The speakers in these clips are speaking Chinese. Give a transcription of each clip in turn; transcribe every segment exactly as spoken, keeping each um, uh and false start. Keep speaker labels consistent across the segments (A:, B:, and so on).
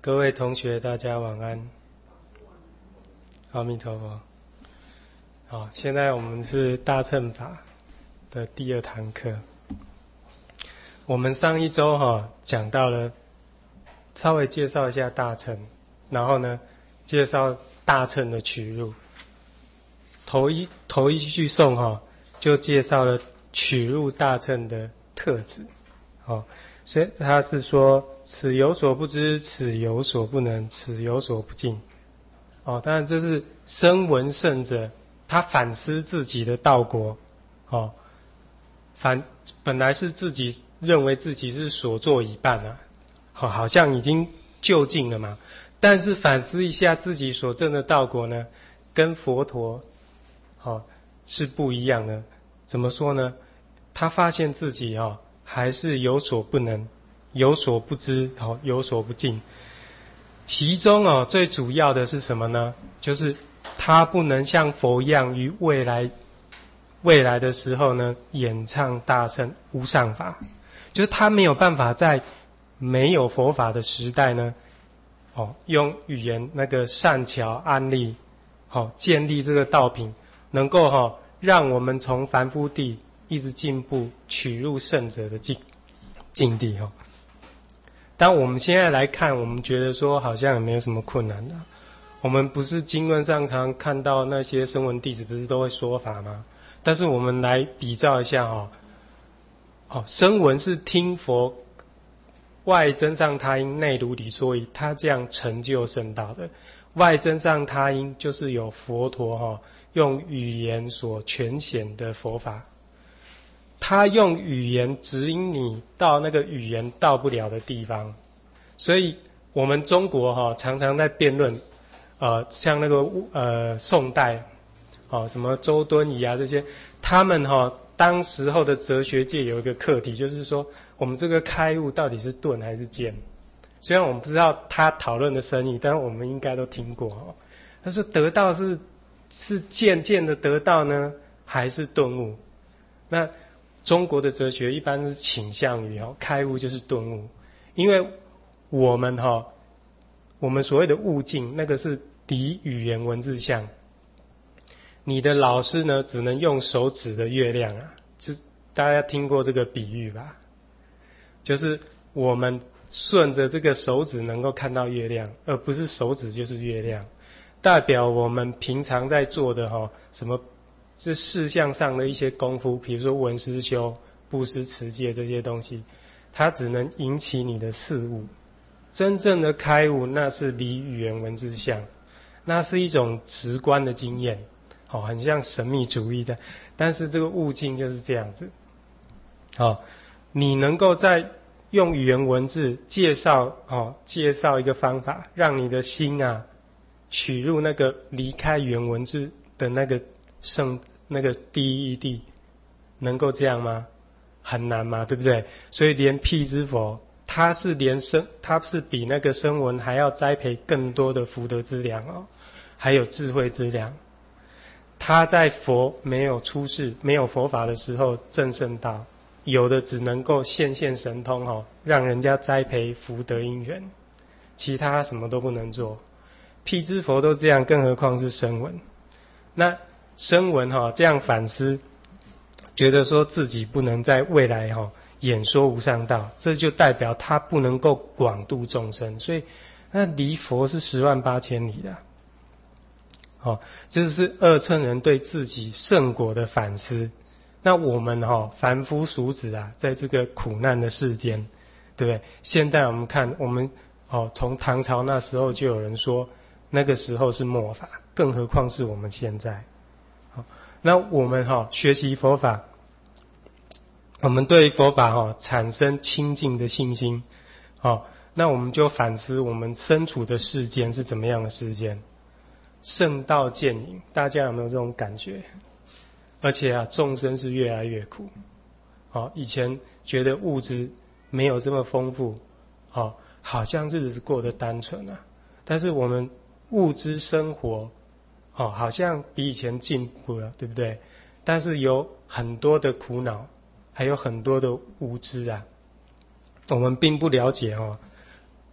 A: 各位同学，大家晚安。阿弥陀佛。好，现在我们是大乘法的第二堂课。我们上一周哈讲到了，稍微介绍一下大乘，然后呢，介绍大乘的取入。头一头一句颂哈就介绍了取入大乘的特质。好，所以他是说，此有所不知，此有所不能，此有所不尽。哦，当然这是声闻圣者他反思自己的道果。哦，反本来是自己认为自己是所作已半啊，好，好像已经就近了嘛。但是反思一下自己所证的道果呢，跟佛陀好、哦、是不一样的。怎么说呢？他发现自己哦还是有所不能，有所不知，好，有所不尽。其中哦最主要的是什么呢？就是他不能像佛一样于未来未来的时候呢演唱大乘无上法，就是他没有办法在没有佛法的时代呢，哦用语言那个善巧安利，好、哦、建立这个道品，能够哈、哦、让我们从凡夫地一直进步，取入圣者的境境地哈。当我们现在来看，我们觉得说好像也没有什么困难的。我们不是经论上常看到那些声闻弟子不是都会说法吗？但是我们来比照一下哈，哦，声闻是听佛外增上他音，内如理说义，他这样成就圣道的。外增上他音就是有佛陀哈用语言所诠显的佛法。他用语言指引你到那个语言到不了的地方，所以我们中国哈、哦、常常在辩论，呃，像那个呃宋代，哦什么周敦颐啊这些，他们哈、哦、当时候的哲学界有一个课题，就是说我们这个开悟到底是顿还是渐？虽然我们不知道他讨论的深意，但是我们应该都听过哦。他说得到是是渐渐的得到呢，还是顿悟？那中国的哲学一般是倾向于哈开悟就是顿悟，因为我们哈我们所谓的悟境，那个是离语言文字相。你的老师呢，只能用手指的月亮啊，就大家听过这个比喻吧？就是我们顺着这个手指能够看到月亮，而不是手指就是月亮，代表我们平常在做的哈什么。是事项上的一些功夫，比如说闻思修、布施持戒这些东西，它只能引起你的事物。真正的开悟，那是离语言文字相，那是一种直观的经验，哦，很像神秘主义的。但是这个悟境就是这样子，哦，你能够在用语言文字介绍，哦，介绍一个方法，让你的心啊取入那个离开语言文字的那个。圣那个第一地能够这样吗？很难嘛，对不对？所以连辟支佛，他是连生，他是比那个声闻还要栽培更多的福德之粮哦，还有智慧之粮。他在佛没有出世、没有佛法的时候证圣道，有的只能够现现神通哦，让人家栽培福德因缘，其他什么都不能做。辟支佛都这样，更何况是声闻？那声闻哈这样反思，觉得说自己不能在未来哈演说无上道，这就代表他不能够广度众生，所以那离佛是十万八千里的。好，这是二乘人对自己圣果的反思。那我们哈凡夫俗子啊，在这个苦难的世间，对不对？现在我们看，我们哦从唐朝那时候就有人说，那个时候是末法，更何况是我们现在。那我们哈、哦、学习佛法，我们对佛法哈、哦、产生清净的信心，好、哦，那我们就反思我们身处的世间是怎么样的世间，圣道渐隐，大家有没有这种感觉？而且啊，众生是越来越苦。好、哦，以前觉得物质没有这么丰富，好、哦，好像日子过得单纯啊，但是我们物质生活。哦，好像比以前进步了，对不对？但是有很多的苦恼，还有很多的无知啊。我们并不了解哦，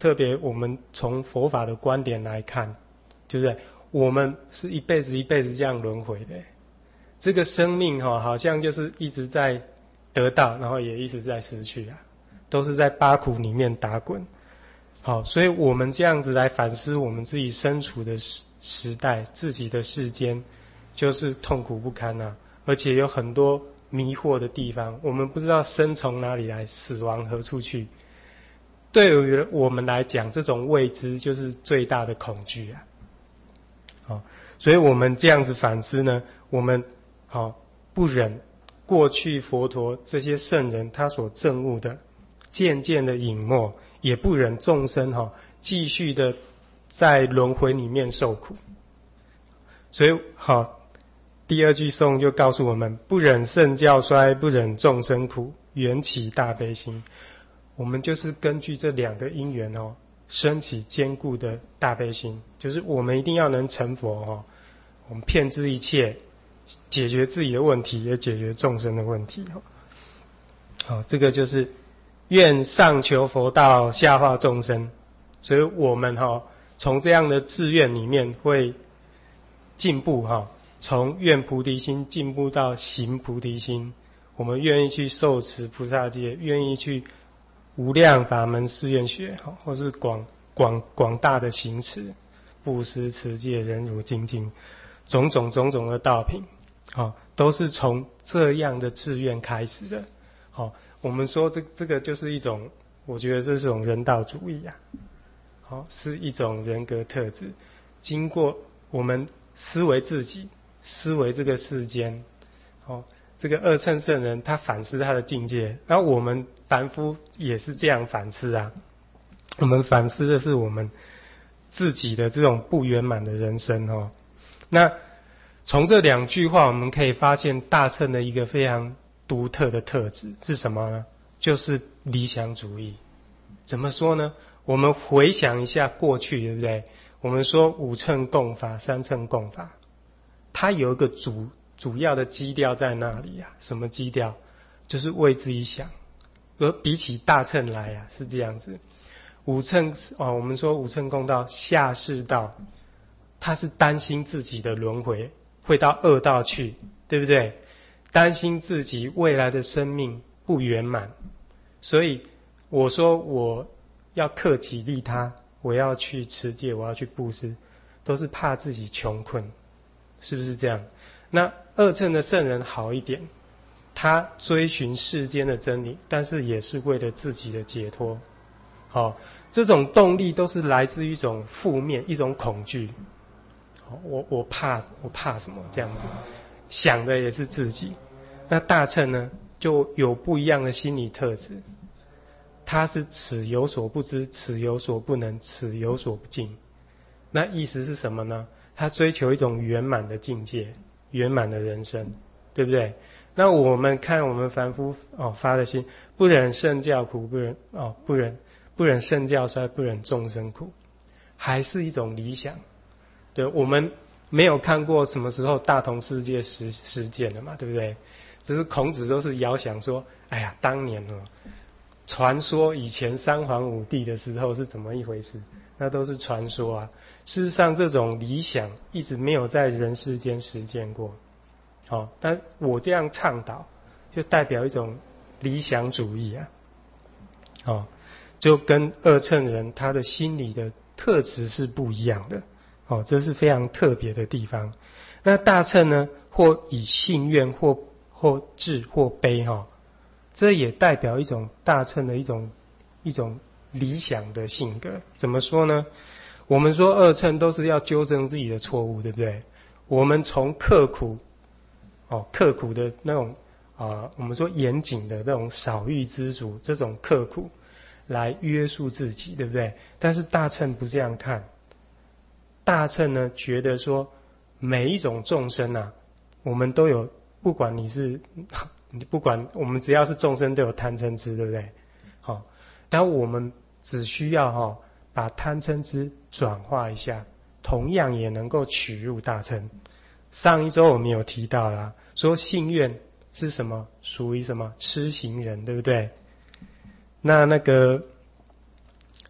A: 特别我们从佛法的观点来看，对不对？我们是一辈子一辈子这样轮回的，这个生命哈，好像就是一直在得到，然后也一直在失去啊，都是在八苦里面打滚。好，所以我们这样子来反思我们自己身处的时时代，自己的世间，就是痛苦不堪啊，而且有很多迷惑的地方，我们不知道生从哪里来，死亡何处去。对于我们来讲，这种未知就是最大的恐惧啊。好，所以我们这样子反思呢，我们好不忍过去佛陀这些圣人他所证悟的渐渐的隐没，也不忍众生哈继续的在轮回里面受苦。所以好，第二句颂就告诉我们：不忍圣教衰，不忍众生苦，缘起大悲心。我们就是根据这两个因缘哦，升起坚固的大悲心，就是我们一定要能成佛哦，我们遍知一切，解决自己的问题，也解决众生的问题哦。好，这个就是愿上求佛道，下化众生。所以我们哈、哦、从这样的志愿里面会进步哈、哦，从愿菩提心进步到行菩提心。我们愿意去受持菩萨戒，愿意去无量法门誓愿学，或是广广广大的行持，布施、持戒、忍辱、精进，种种种种的道品，好，都是从这样的志愿开始的。好，我们说这这个就是一种，我觉得这是一种人道主义啊，好，是一种人格特质。经过我们思维自己，思维这个世间，好。这个二乘圣人他反思他的境界，然后我们凡夫也是这样反思啊。我们反思的是我们自己的这种不圆满的人生哦。那从这两句话我们可以发现大乘的一个非常独特的特质是什么呢？就是理想主义。怎么说呢？我们回想一下过去，对不对？我们说五乘共法、三乘共法，它有一个主主要的基调在那里啊？什么基调？就是为自己想。而比起大乘来啊，是这样子。五乘哦，我们说五乘共道、下士道，他是担心自己的轮回会到恶道去，对不对？担心自己未来的生命不圆满，所以我说我要克己利他，我要去持戒，我要去布施，都是怕自己穷困，是不是这样？那二乘的圣人好一点，他追寻世间的真理，但是也是为了自己的解脱。好，这种动力都是来自于一种负面，一种恐惧。我我怕我怕什么这样子，想的也是自己。那大乘呢，就有不一样的心理特质。他是此有所不知，此有所不能，此有所不尽。那意思是什么呢？他追求一种圆满的境界，圆满的人生，对不对？那我们看我们凡夫哦发的心，不忍圣教苦，不忍哦不忍不忍圣教衰，不忍众生苦，还是一种理想。对，我们没有看过什么时候大同世界实实践了嘛，对不对？只是孔子都是遥想说，哎呀，当年哦，传说以前三皇五帝的时候是怎么一回事？那都是传说啊。事实上，这种理想一直没有在人世间实践过。好、哦，但我这样倡导，就代表一种理想主义啊。哦，就跟二乘人他的心理的特质是不一样的。哦，这是非常特别的地方。那大乘呢，或以信愿，或或智，或悲，哈、哦，这也代表一种大乘的一种一种理想的性格。怎么说呢？我们说二乘都是要纠正自己的错误，对不对？我们从刻苦，哦，刻苦的那种啊、呃，我们说严谨的那种少欲知足，这种刻苦来约束自己，对不对？但是大乘不这样看。大乘呢，觉得说每一种众生啊，我们都有，不管你是，你不管我们只要是众生都有贪嗔痴，对不对？好、哦，但我们只需要哈、哦，把贪嗔痴转化一下，同样也能够取入大乘。上一周我们有提到啦，说信愿是什么？属于什么？痴行人，对不对？那那个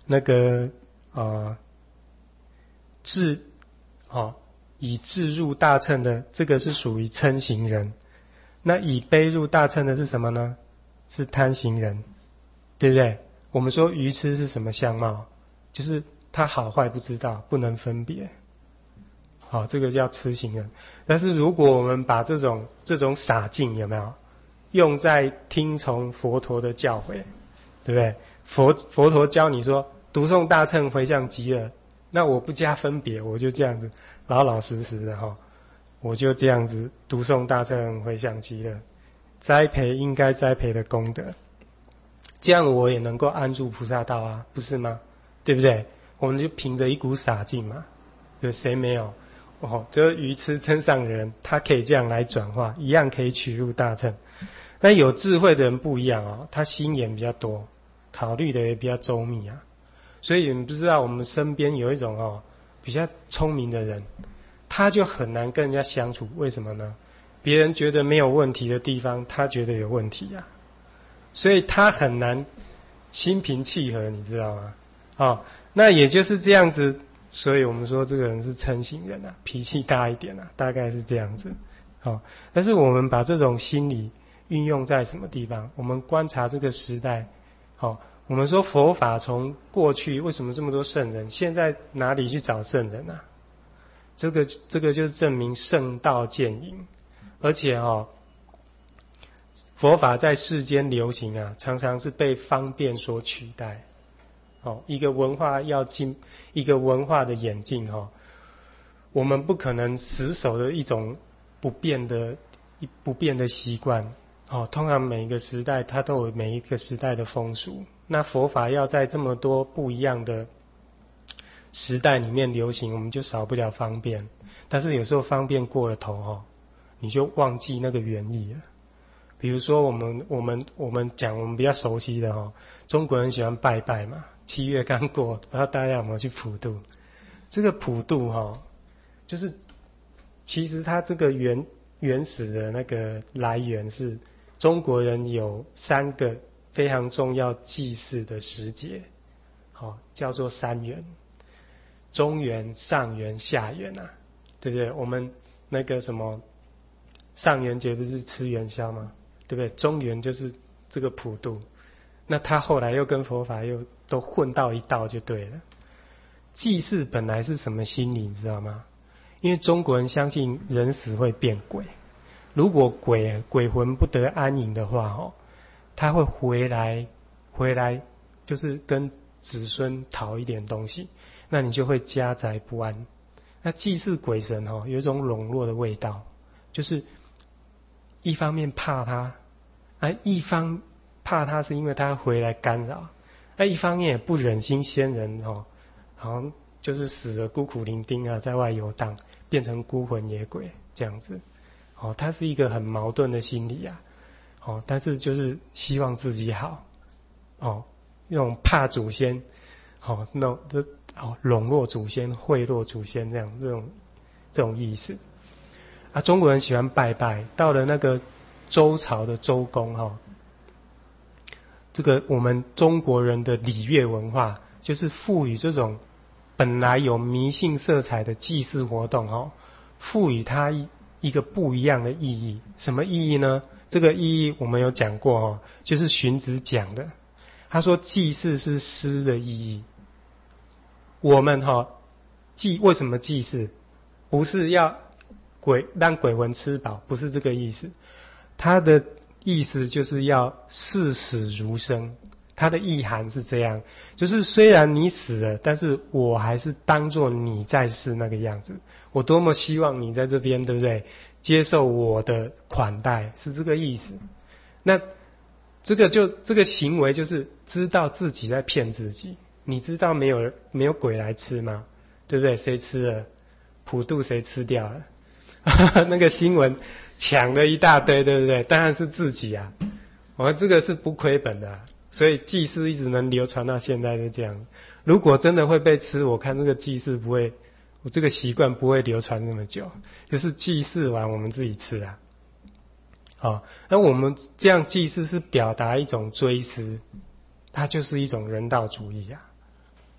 A: 那个呃置哦以智入大乘的，这个是属于嗔行人。那以悲入大乘的是什么呢？是贪行人，对不对？我们说愚痴是什么相貌？就是他好坏不知道，不能分别。好，这个叫痴行人。但是如果我们把这种这种洒净有没有用在听从佛陀的教诲，对不对？佛佛陀教你说读诵大乘回向极乐，那我不加分别，我就这样子老老实实的哈，我就这样子读诵大乘回向极乐，栽培应该栽培的功德，这样我也能够安住菩萨道啊，不是吗？对不对？我们就凭着一股洒净嘛，有谁没有？哦，这愚痴称上人，他可以这样来转化，一样可以取入大乘。那有智慧的人不一样哦，他心眼比较多，考虑的也比较周密啊。所以你们不知道，我们身边有一种哦比较聪明的人，他就很难跟人家相处。为什么呢？别人觉得没有问题的地方，他觉得有问题啊，所以他很难心平气和，你知道吗？哦，那也就是这样子。所以我们说这个人是嗔行人啊，脾气大一点啊，大概是这样子。好、哦，但是我们把这种心理运用在什么地方？我们观察这个时代，好、哦，我们说佛法从过去为什么这么多圣人，现在哪里去找圣人啊？这个这个就是证明圣道渐隐，而且哦，佛法在世间流行啊，常常是被方便所取代。哦，一个文化要进，一个文化的演进哦，我们不可能死守的一种不变的不变的习惯。哦，通常每一个时代它都有每一个时代的风俗。那佛法要在这么多不一样的时代里面流行，我们就少不了方便。但是有时候方便过了头哦，你就忘记那个原意了。比如说我们我们我们讲我们比较熟悉的哦，中国人喜欢拜拜嘛。七月刚过，不知道大家有没有去普渡？这个普渡哈、哦，就是其实它这个原原始的那个来源是中国人有三个非常重要祭祀的时节，好、哦、叫做三元：中元、上元、下元啊，对不对？我们那个什么上元节不是吃元宵吗？对不对？中元就是这个普渡。那他后来又跟佛法又都混到一道就对了。祭祀本来是什么心理你知道吗？因为中国人相信人死会变鬼，如果鬼鬼魂不得安宁的话哦，他会回来回来就是跟子孙讨一点东西，那你就会家宅不安。那祭祀鬼神哦，有一种笼络的味道，就是一方面怕他，啊一方怕他是因为他回来干扰，那一方面也不忍心先人哦，好像就是死了孤苦伶仃啊，在外游荡，变成孤魂野鬼这样子，哦，他是一个很矛盾的心理啊，哦，但是就是希望自己好，哦，那种怕祖先，哦，那种哦笼络祖先、贿赂祖先这样这种这种意思啊。中国人喜欢拜拜，到了那个周朝的周公哈、哦。这个我们中国人的礼乐文化，就是赋予这种本来有迷信色彩的祭祀活动哦，赋予它一个不一样的意义。什么意义呢？这个意义我们有讲过哦，就是荀子讲的。他说祭祀是施的意义。我们哈、哦、祭为什么祭祀？不是要鬼让鬼魂吃饱，不是这个意思。他的意思就是要视死如生，它的意涵是这样，就是虽然你死了，但是我还是当作你在世那个样子，我多么希望你在这边，对不对？接受我的款待，是这个意思。那这个就这个行为就是知道自己在骗自己。你知道没有没有鬼来吃吗？对不对？谁吃了？普渡谁吃掉了？那个新闻抢了一大堆，对不对？当然是自己啊，我们这个是不亏本的、啊，所以祭祀一直能流传到现在就这样。如果真的会被吃，我看这个祭祀不会，我这个习惯不会流传那么久，就是祭祀完我们自己吃啊。好，那我们这样祭祀是表达一种追思，它就是一种人道主义啊，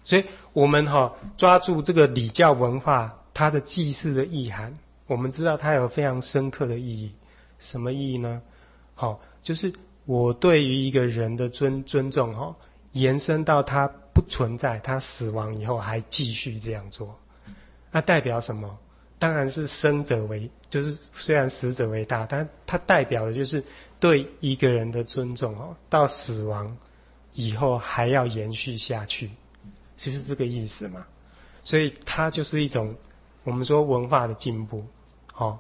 A: 所以我们哈、哦、抓住这个礼教文化它的祭祀的意涵，我们知道它有非常深刻的意义。什么意义呢？好、哦，就是我对于一个人的尊尊重哈、哦，延伸到他不存在，他死亡以后还继续这样做，那代表什么？当然是生者为，就是虽然死者为大，但它代表的就是对一个人的尊重哦，到死亡以后还要延续下去，就是这个意思嘛。所以它就是一种我们说文化的进步，哦，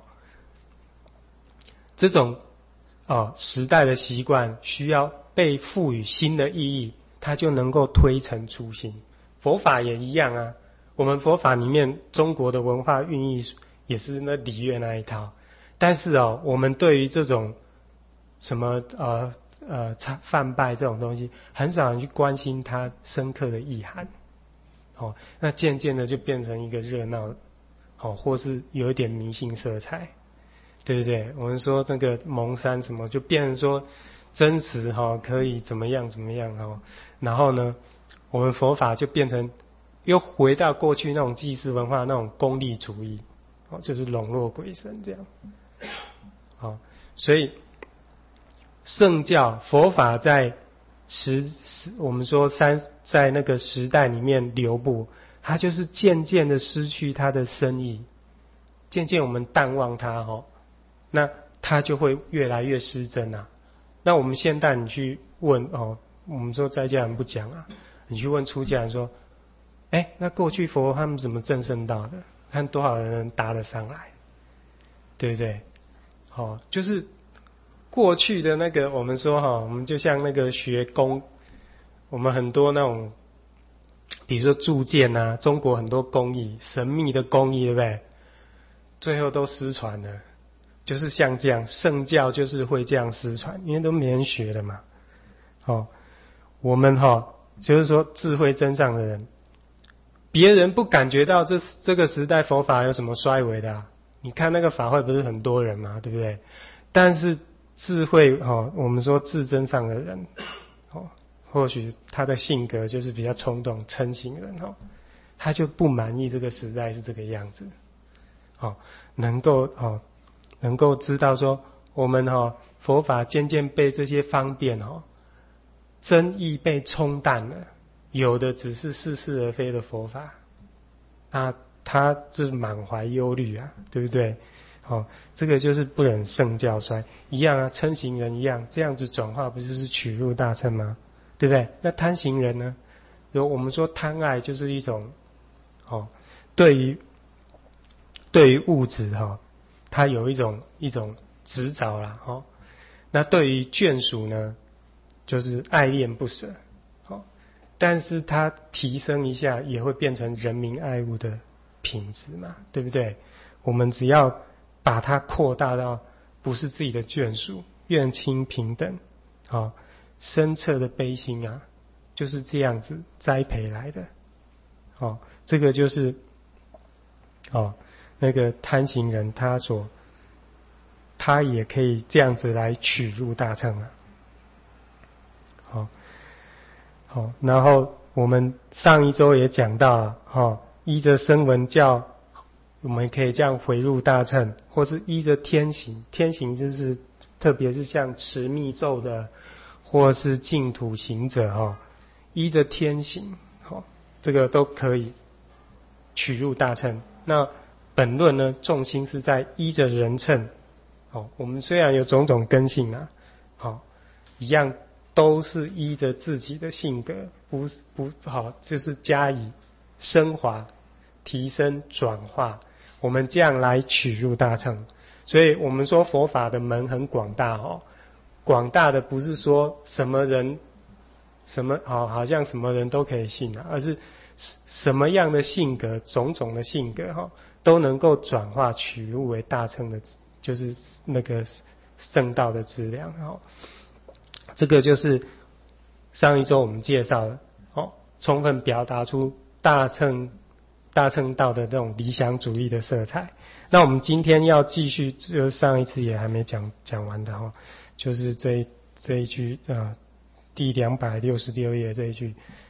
A: 这种哦时代的习惯需要被赋予新的意义，它就能够推陈出新。佛法也一样啊。我们佛法里面中国的文化寓意也是那礼乐那一套，但是哦，我们对于这种什么呃呃犯拜这种东西，很少人去关心它深刻的意涵。哦，那渐渐的就变成一个热闹，哦，或是有一点迷信色彩，对不对？我们说这个蒙山什么，就变成说真实哈、哦、可以怎么样怎么样哦，然后呢，我们佛法就变成。又回到过去那种祭祀文化那种功利主义，哦，就是笼络鬼神这样，好，所以圣教佛法在时我们说三在那个时代里面流布，它就是渐渐的失去它的深意，渐渐我们淡忘它哦，那它就会越来越失真啊。那我们现代你去问哦，我们说在家人不讲啊，你去问出家人说。哎，那过去佛他们怎么证圣道的？看多少人能答得上来，对不对？哦，就是过去的那个，我们说哈、哦，我们就像那个学工，我们很多那种，比如说铸剑啊，中国很多工艺，神秘的工艺，对不对？最后都失传了，就是像这样，圣教就是会这样失传，因为都没人学了嘛。哦，我们哈、哦，就是说智慧真上的人。别人不感觉到这这个时代佛法有什么衰微的啊？你看那个法会不是很多人嘛，对不对？但是智慧哦，我们说智真上的人哦，或许他的性格就是比较冲动、嗔型人哦，他就不满意这个时代是这个样子，哦，能够哦，能够知道说我们哦佛法渐渐被这些方便哦，真意被冲淡了。有的只是似是而非的佛法，那他是满怀忧虑啊，对不对？哦，这个就是不忍圣教衰一样啊，嗔行人一样，这样子转化不就是取入大乘吗？对不对？那贪行人呢？有我们说贪爱就是一种哦，对于对于物质哈、哦，它有一种一种执着啦，哦，那对于眷属呢，就是爱恋不舍。但是它提升一下也会变成人民爱物的品质嘛，对不对？我们只要把它扩大到不是自己的眷属，愿亲平等，哦，深彻的悲心啊，就是这样子栽培来的，哦，这个就是哦那个贪行人他所他也可以这样子来取入大乘啊，好。好，然后我们上一周也讲到了，哦，依着声闻教，我们可以这样回入大乘，或是依着天行，天行就是特别是像持密咒的，或是净土行者，哦，依着天行，哦，这个都可以取入大乘。那本论呢，重心是在依着人乘，哦，我们虽然有种种根性啊，好，一样。都是依着自己的性格，不不好，就是加以升华、提升、转化，我们这样来取入大乘。所以我们说佛法的门很广大哦，广大的不是说什么人、什么好，好像什么人都可以信啊，而是什么样的性格、种种的性格哈，都能够转化取入为大乘的，就是那个圣道的质量哈。这个就是上一周我们介绍的，哦，充分表达出大乘大乘道的这种理想主义的色彩。那我们今天要继续，就上一次也还没讲讲完的哈，就是这这一句啊，第两百六十六页这一句，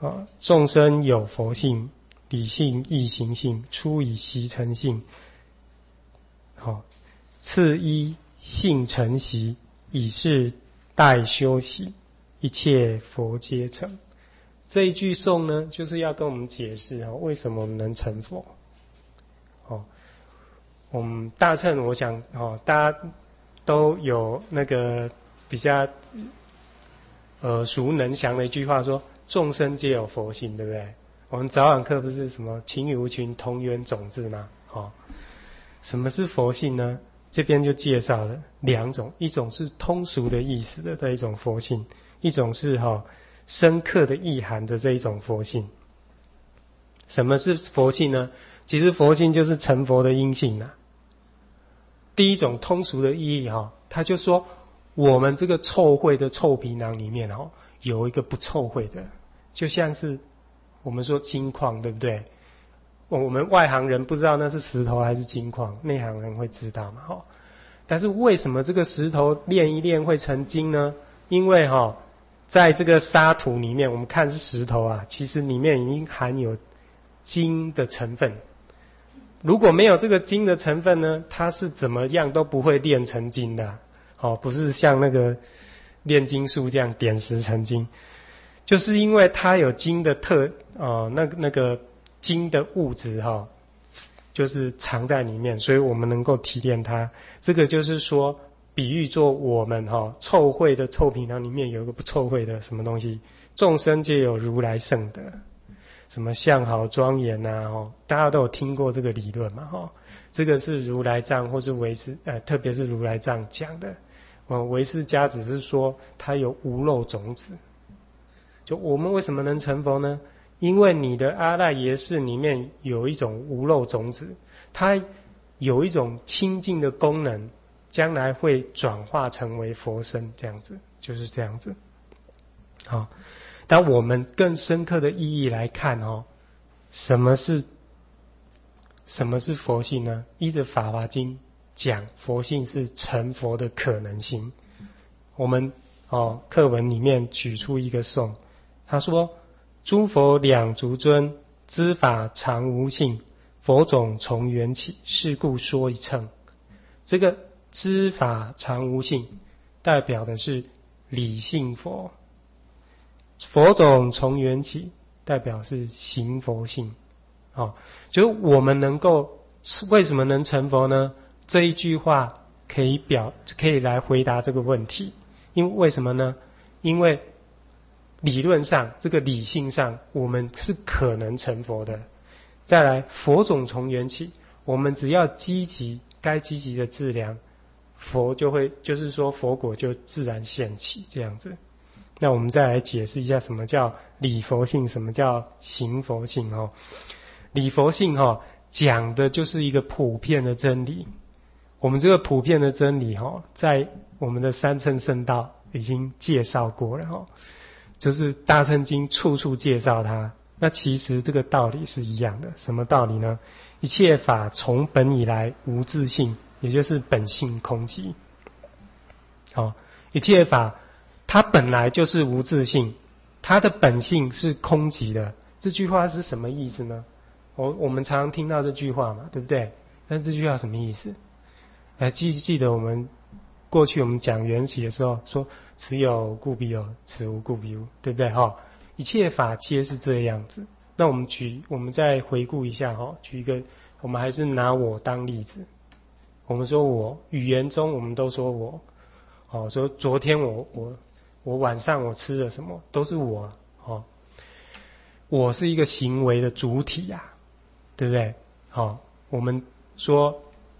A: 啊，众生有佛性，理性亦行性，初以习成性，好，次依性成习，以是待修习，一切佛皆成。这一句颂呢，就是要跟我们解释啊，为什么我们能成佛。哦，我们大乘，我想哦，大家都有那个比较耳熟能详的一句话说，众生皆有佛性，对不对？我们早晚课不是什么情与无情同源种子吗？哦，什么是佛性呢？这边就介绍了两种，一种是通俗的意思的这一种佛性，一种是哈、哦、深刻的意涵的这一种佛性。什么是佛性呢？其实佛性就是成佛的因性啊。第一种通俗的意义哈、哦，他就说我们这个臭秽的臭皮囊里面哦，有一个不臭秽的，就像是我们说金矿，对不对？我们外行人不知道那是石头还是金矿，内行人会知道嘛，哈。但是为什么这个石头炼一炼会成金呢？因为哈，在这个沙土里面，我们看是石头啊，其实里面已经含有金的成分。如果没有这个金的成分呢，它是怎么样都不会炼成金的、啊。哦，不是像那个炼金术这样点石成金，就是因为它有金的特呃那那个金的物质哈、哦，就是藏在里面，所以我们能够提炼它。这个就是说，比喻作我们哈、哦、臭秽的臭皮囊里面有一个不臭秽的什么东西，众生皆有如来圣德，什么相好庄严呐、啊、哦，大家都有听过这个理论嘛哈、哦，这个是如来藏或是唯识呃，特别是如来藏讲的。哦，唯识家只是说它有无漏种子。就我们为什么能成佛呢？因为你的阿赖耶识里面有一种无漏种子，它有一种清净的功能，将来会转化成为佛身，这样子，就是这样子。好，当我们更深刻的意义来看哦，什么是什么是佛性呢？依着《法华经》讲，佛性是成佛的可能性。我们哦课文里面举出一个颂，他说：诸佛两足尊，知法常无性，佛种从缘起，是故说一乘。这个知法常无性，代表的是理性佛；佛种从缘起，代表是行佛性。哦，就是我们能够为什么能成佛呢？这一句话可以表可以来回答这个问题。因为为什么呢？因为理论上这个理性上我们是可能成佛的。再来，佛种从缘起，我们只要积极该积极的治疗，佛就会就是说佛果就自然现起这样子。那我们再来解释一下什么叫理佛性，什么叫行佛性哦。理佛性哦，讲的就是一个普遍的真理。我们这个普遍的真理哈，在我们的三乘圣道已经介绍过了哈，就是大乘经处处介绍它。那其实这个道理是一样的，什么道理呢？一切法从本以来无自性，也就是本性空寂。好，一切法它本来就是无自性，它的本性是空寂的。这句话是什么意思呢？我我们常常听到这句话嘛，对不对？但这句话什么意思？还记记得我们过去我们讲缘起的时候说，此有故彼有，此无故彼无，对不对哈？一切法皆是这样子。那我们举我们再回顾一下哈，举一个，我们还是拿我当例子。我们说我语言中我们都说我，哦，说昨天我我我晚上我吃了什么，都是我哦。我是一个行为的主体呀、啊，对不对？好，我们说。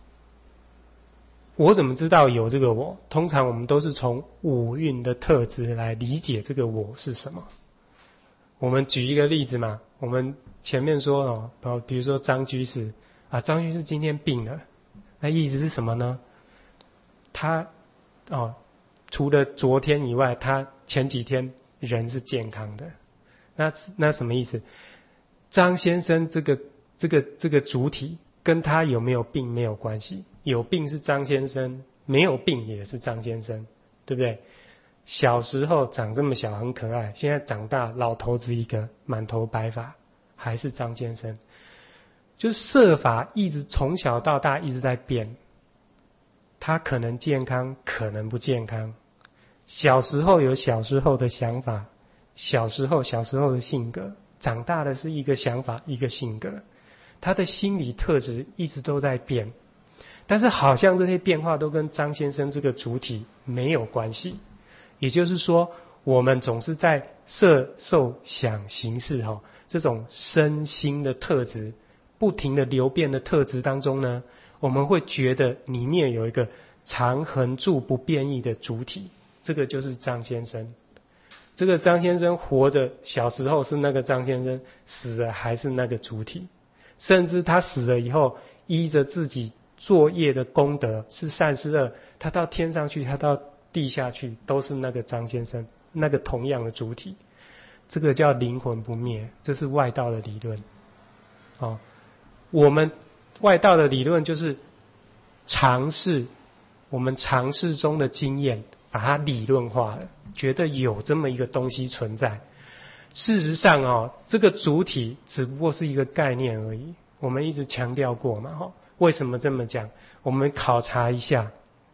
A: 我怎么知道有这个我？通常我们都是从五蕴的特质来理解这个我是什么。我们举一个例子嘛，我们前面说哦，比如说张居士啊，张居士今天病了，那意思是什么呢？他哦，除了昨天以外，他前几天人是健康的。那那什么意思？张先生这个这个这个主体跟他有没有病没有关系。有病是张先生，没有病也是张先生，对不对？ 小时候长这么小很可爱，现在长大老头子一个，满头白发，还是张先生。就是色法一直从小到大一直在变，他可能健康，可能不健康。小时候有小时候的想法，小时候小时候的性格，长大的是一个想法一个性格，他的心理特质一直都在变。但是好像这些变化都跟张先生这个主体没有关系，也就是说我们总是在色受想行识齁这种身心的特质不停的流变的特质当中呢，我们会觉得里面有一个常恒住不变异的主体，这个就是张先生。这个张先生活着小时候是那个张先生，死了还是那个主体，甚至他死了以后依着自己作业的功德是善是恶，他到天上去他到地下去都是那个张先生，那个同样的主体，这个叫灵魂不灭，这是外道的理论。哦，我们外道的理论就是尝试我们尝试中的经验把它理论化了，觉得有这么一个东西存在。事实上哦，这个主体只不过是一个概念而已，我们一直强调过嘛。哦，为什么这么讲？我们考察一下，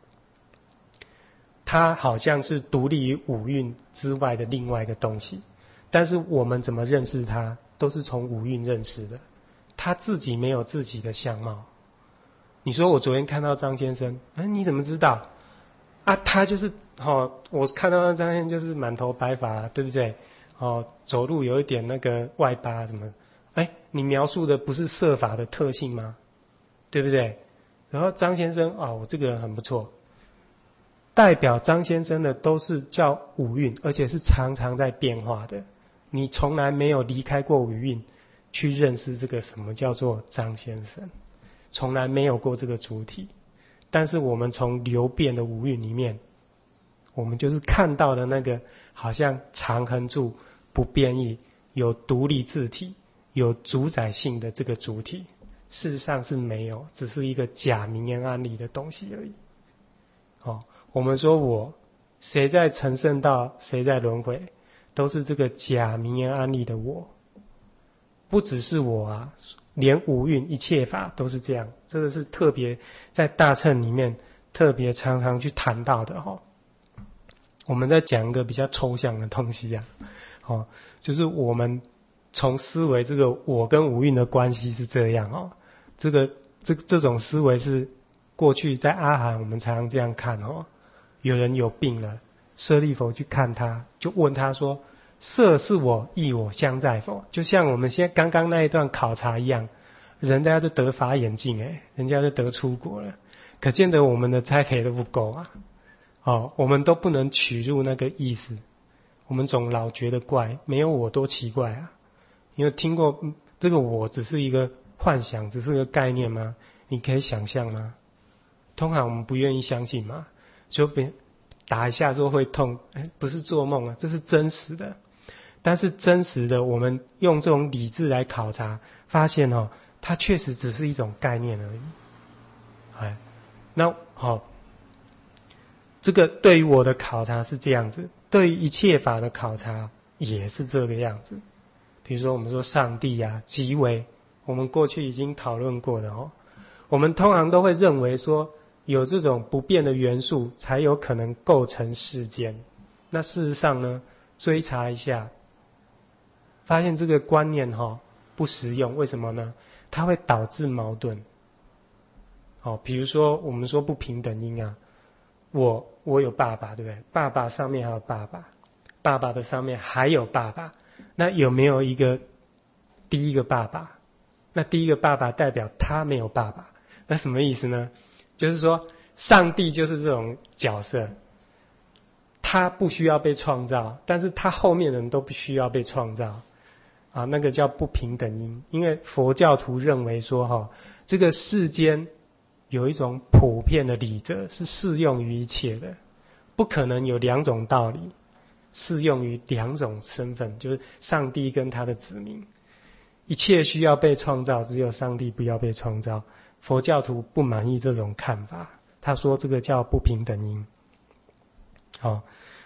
A: 它好像是独立于五蕴之外的另外一个东西，但是我们怎么认识它，都是从五蕴认识的。他自己没有自己的相貌。你说我昨天看到张先生，哎，你怎么知道？啊，他就是哦，我看到那张先生就是满头白发，对不对？哦，走路有一点那个外八什么？哎，你描述的不是色法的特性吗？对不对？然后张先生哦，我这个人很不错，代表张先生的都是叫五蕴，而且是常常在变化的。你从来没有离开过五蕴去认识这个什么叫做张先生，从来没有过这个主体。但是我们从流变的五蕴里面，我们就是看到的那个好像常恒住不变异，有独立自体，有主宰性的这个主体，事实上是没有，只是一个假名言案例的东西而已。哦，我们说我谁在成圣道，谁在轮回，都是这个假名言案例的我。不只是我啊，连五蕴一切法都是这样，这个是特别在大乘里面特别常常去谈到的哦。我们在讲一个比较抽象的东西啊，哦，就是我们从思维这个我跟五蕴的关系是这样哦，这个这这种思维是过去在阿含我们常常这样看哦，有人有病了，舍利弗去看他，就问他说，色是我亦我相在否？就像我们现在刚刚那一段考察一样，人家就得法眼净诶，人家就得出国了，可见得我们的栽培都不够啊。哦，我们都不能取入那个意思，我们总老觉得怪，没有我多奇怪啊。因为听过这个我只是一个幻想，只是个概念吗？你可以想象吗？通常我们不愿意相信嘛，就别打一下之后会痛，哎，不是做梦啊，这是真实的。但是真实的，我们用这种理智来考察，发现哦，它确实只是一种概念而已。哎，那好、哦，这个对于我的考察是这样子，对于一切法的考察也是这个样子。比如说我们说上帝啊、即为，我们过去已经讨论过的哦，我们通常都会认为说，有这种不变的元素才有可能构成世间。那事实上呢，追查一下，发现这个观念哈、哦、不实用。为什么呢？它会导致矛盾。哦，比如说我们说不平等因啊，我我有爸爸，对不对？爸爸上面还有爸爸，爸爸的上面还有爸爸。那有没有一个第一个爸爸？那第一个爸爸代表他没有爸爸，那什么意思呢？就是说上帝就是这种角色，他不需要被创造，但是他后面的人都不需要被创造啊，那个叫不平等因。因为佛教徒认为说哈、哦，这个世间有一种普遍的理则是适用于一切的，不可能有两种道理适用于两种身份，就是上帝跟他的子民。一切需要被创造，只有上帝不要被创造。佛教徒不满意这种看法，他说这个叫不平等因。好、哦，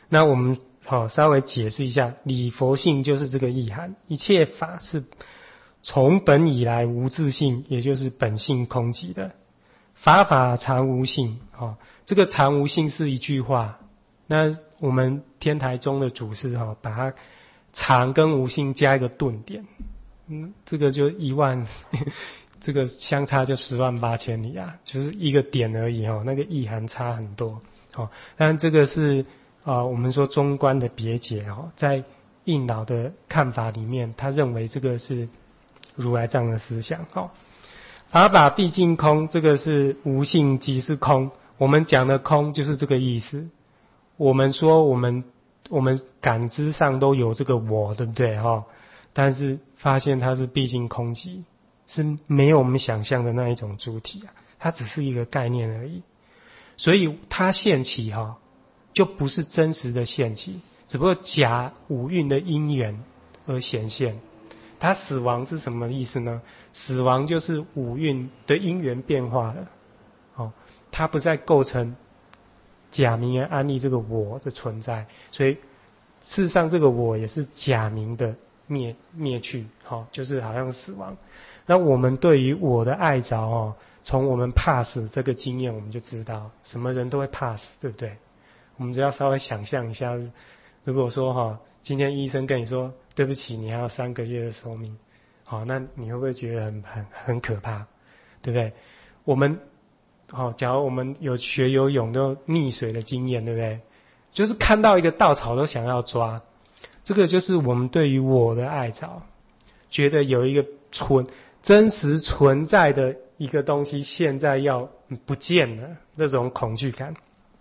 A: 那我们好、哦、稍微解释一下，理佛性就是这个意涵，一切法是从本以来无自性，也就是本性空寂的。法法常无性，哦，这个常无性是一句话，那我们天台宗的祖师哈、哦，把它常跟无性加一个顿点，嗯，这个就一万，这个相差就十万八千里啊，就是一个点而已哦，那个意涵差很多，哦，但这个是啊、呃，我们说中观的别解哦，在应老的看法里面，他认为这个是如来藏的思想，哦。法法毕竟空，这个是无性即是空。我们讲的空就是这个意思。我们说我们我们感知上都有这个我，对不对哈？但是发现它是毕竟空寂，是没有我们想象的那一种主体啊，它只是一个概念而已。所以它现起哈，就不是真实的现起，只不过假五蕴的因缘而显现。它死亡是什么意思呢？死亡就是五蕴的因缘变化了，哦，它不再构成假名而安立这个我的存在，所以事实上这个我也是假名的灭灭去，哦，就是好像死亡。那我们对于我的爱着哦，从我们怕死这个经验，我们就知道什么人都会怕死，对不对？我们只要稍微想象一下，如果说哈、哦，今天医生跟你说对不起，你还有三个月的寿命，好，那你会不会觉得很很很可怕，对不对？我们好，假如我们有学游泳都溺水的经验，对不对？就是看到一个稻草都想要抓，这个就是我们对于我的爱着，觉得有一个存真实存在的一个东西现在要不见了，那种恐惧感。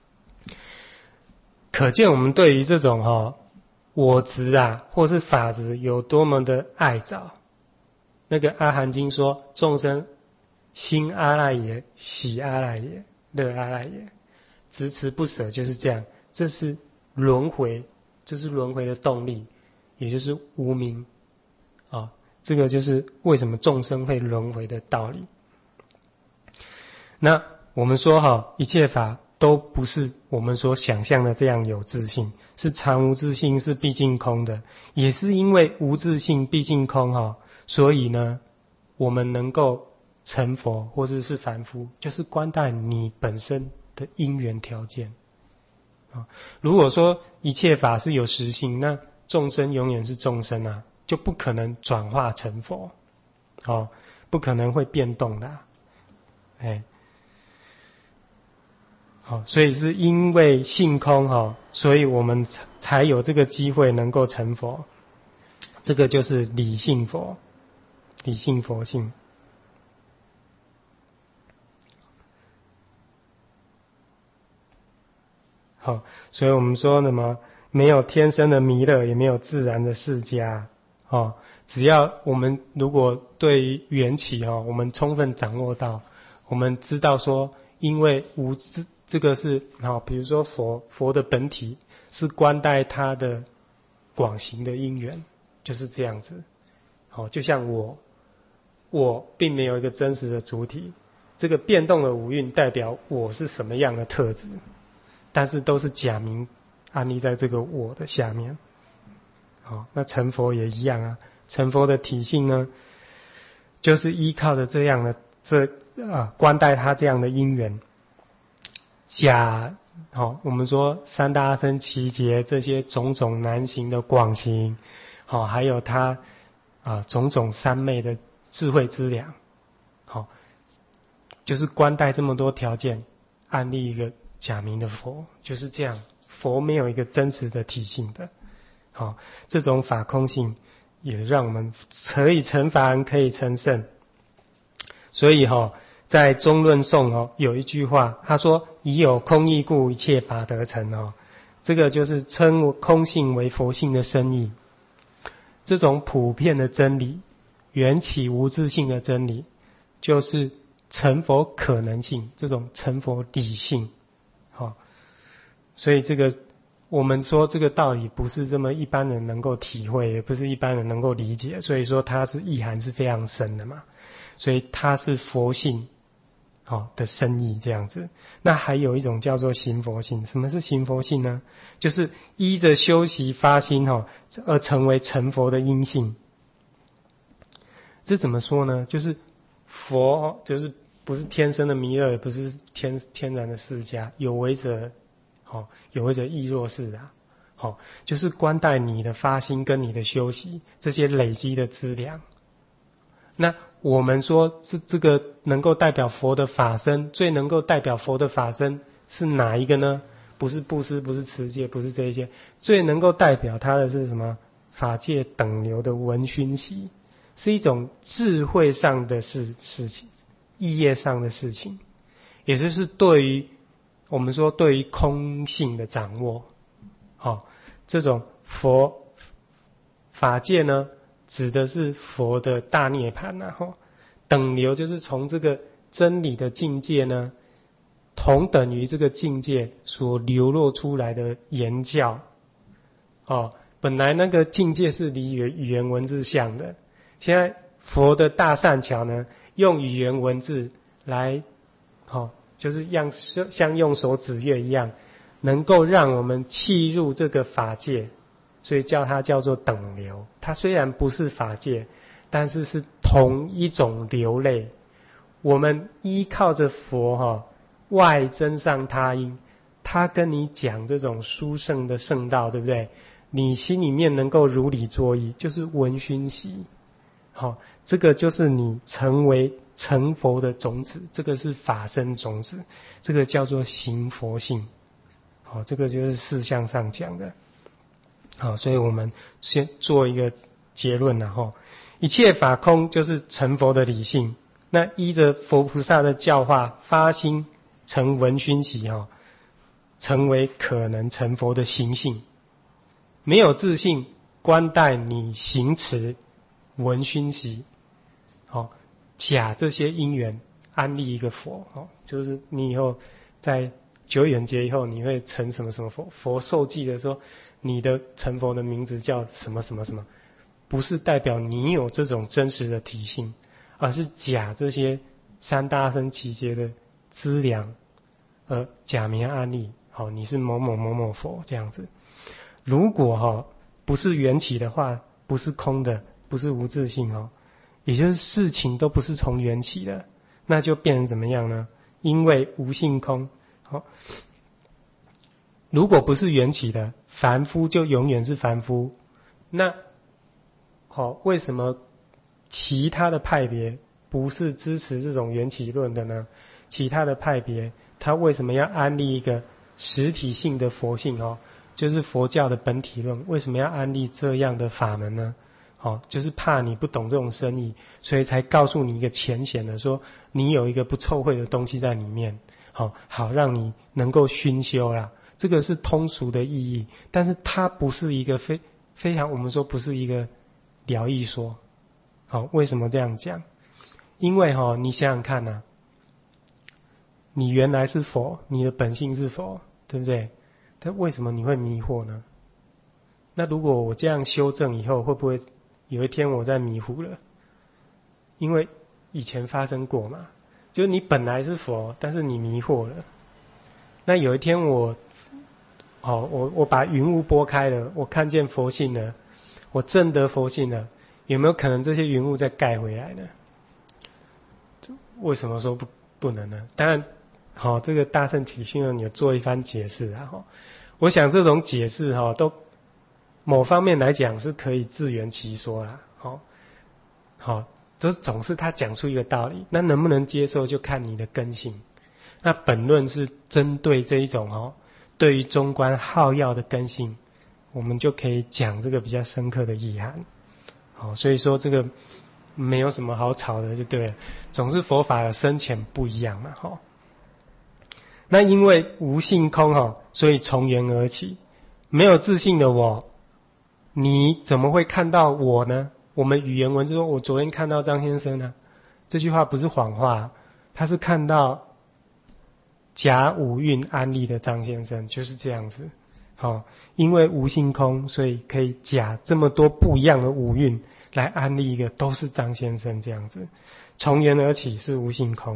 A: 可见我们对于这种哈、哦、我执啊，或是法执有多么的爱着。那个阿含经说，众生心阿赖耶，喜阿赖耶，乐阿赖耶，执持不舍，就是这样。这是轮回，这是轮回的动力，也就是无明啊、哦。这个就是为什么众生会轮回的道理。那我们说哈，一切法都不是我们所想象的这样有自性，是常无自性，是毕竟空的。也是因为无自性毕竟空哈，所以呢，我们能够成佛或者是凡夫，就是观待你本身的因缘条件。如果说一切法是有实性，那众生永远是众生啊，就不可能转化成佛，哦，不可能会变动的、啊，哎。好，所以是因为性空哈，所以我们才有这个机会能够成佛。这个就是理性佛，理性佛性。好，所以我们说什么？没有天生的弥勒，也没有自然的释迦。哦，只要我们如果对于缘起哦，我们充分掌握到，我们知道说，因为无知。这个是好，比如说佛佛的本体是观待他的广行的因缘，就是这样子。好，就像我，我并没有一个真实的主体，这个变动的五蕴代表我是什么样的特质，但是都是假名安立在这个我的下面。好，那成佛也一样啊，成佛的体性呢，就是依靠着这样的这啊观待他这样的因缘。假好、哦，我们说三大阿僧祇劫这些种种难行的广行，好、哦，还有他啊种种三昧的智慧之良，好、哦，就是观待这么多条件，安立一个假名的佛，就是这样。佛没有一个真实的体性的，好、哦，这种法空性也让我们可以成凡，可以成圣。所以哈、哦。在中论颂哦，有一句话，他说：“以有空义故，一切法得成。”哦，这个就是称空性为佛性的深意。这种普遍的真理，缘起无自性的真理，就是成佛可能性，这种成佛理性。好、哦，所以这个我们说这个道理不是这么一般人能够体会，也不是一般人能够理解，所以说它是意涵是非常深的嘛。所以它是佛性好的深意这样子。那还有一种叫做行佛性。什么是行佛性呢？就是依着修习发心哈，而成为成佛的因性。这怎么说呢？就是佛就是不是天生的弥勒，也不是天天然的释迦，有为者好，有为者亦若是啊。好，就是观待你的发心跟你的修习这些累积的资粮。那我们说这这个能够代表佛的法身，最能够代表佛的法身是哪一个呢？不是布施，不是持戒，不是这些，最能够代表它的是什么？法界等流的闻熏习，是一种智慧上的事事情，意业上的事情，也就是对于我们说对于空性的掌握。好，这种佛法界呢，指的是佛的大涅槃啊，吼，等流就是从这个真理的境界呢，同等于这个境界所流露出来的言教。哦，本来那个境界是离语言文字像的，现在佛的大善巧呢，用语言文字来，哦，就是像像用手指月一样，能够让我们契入这个法界，所以叫它叫做等流。它虽然不是法界，但是是同一种流类。我们依靠着佛哈、哦，外增上他因，他跟你讲这种殊胜的圣道，对不对？你心里面能够如理作意，就是闻熏习。好、哦，这个就是你成为成佛的种子，这个是法身种子，这个叫做行佛性。好、哦，这个就是事项上讲的。好，所以我们先做一个结论了哈。一切法空就是成佛的理性。那依着佛菩萨的教化发心成闻熏习哈，成为可能成佛的行性。没有自信，观待你行持闻熏习，好，假这些因缘安立一个佛，好，就是你以后在久远劫以后，你会成什么什么佛？佛受记的时候，你的成佛的名字叫什么什么什么？不是代表你有这种真实的体性，而是假这些三大乘奇劫的资粮，而假名安立，好，你是某某某某佛这样子。如果哈不是缘起的话，不是空的，不是无自性哦，也就是事情都不是从缘起的，那就变成怎么样呢？因为无性空。好，如果不是缘起的，凡夫就永远是凡夫。那好，为什么其他的派别不是支持这种缘起论的呢？其他的派别他为什么要安立一个实体性的佛性哦？就是佛教的本体论，为什么要安立这样的法门呢？好，就是怕你不懂这种深意，所以才告诉你一个浅显的，说你有一个不臭秽的东西在里面，好，好让你能够熏修啦。这个是通俗的意义，但是它不是一个非非常，我们说不是一个了义说。好，为什么这样讲？因为哈，你想想看呐、啊，你原来是佛，你的本性是佛，对不对？但为什么你会迷惑呢？那如果我这样修正以后，会不会有一天我在迷糊了？因为以前发生过嘛，就是你本来是佛，但是你迷惑了。那有一天我，好，我我把云雾拨开了，我看见佛性了，我证得佛性了，有没有可能这些云雾再盖回来呢？为什么说不不能呢？当然，好，这个大乘起信论有做一番解释啊。哈，我想这种解释哈，都某方面来讲是可以自圆其说啦。好，好，都总是他讲出一个道理，那能不能接受就看你的根性。那本论是针对这一种哦，对于中观好要的根性，我们就可以讲这个比较深刻的意涵。好，所以说这个没有什么好吵的，就对了。总是佛法的深浅不一样嘛，哈。那因为无性空哈，所以从缘而起。没有自性的我，你怎么会看到我呢？我们语言文字说，我昨天看到张先生呢，这句话不是谎话，他是看到假五蕴安立的张先生，就是这样子。好，因为无性空，所以可以假这么多不一样的五蕴来安立一个都是张先生这样子。从缘而起是无性空，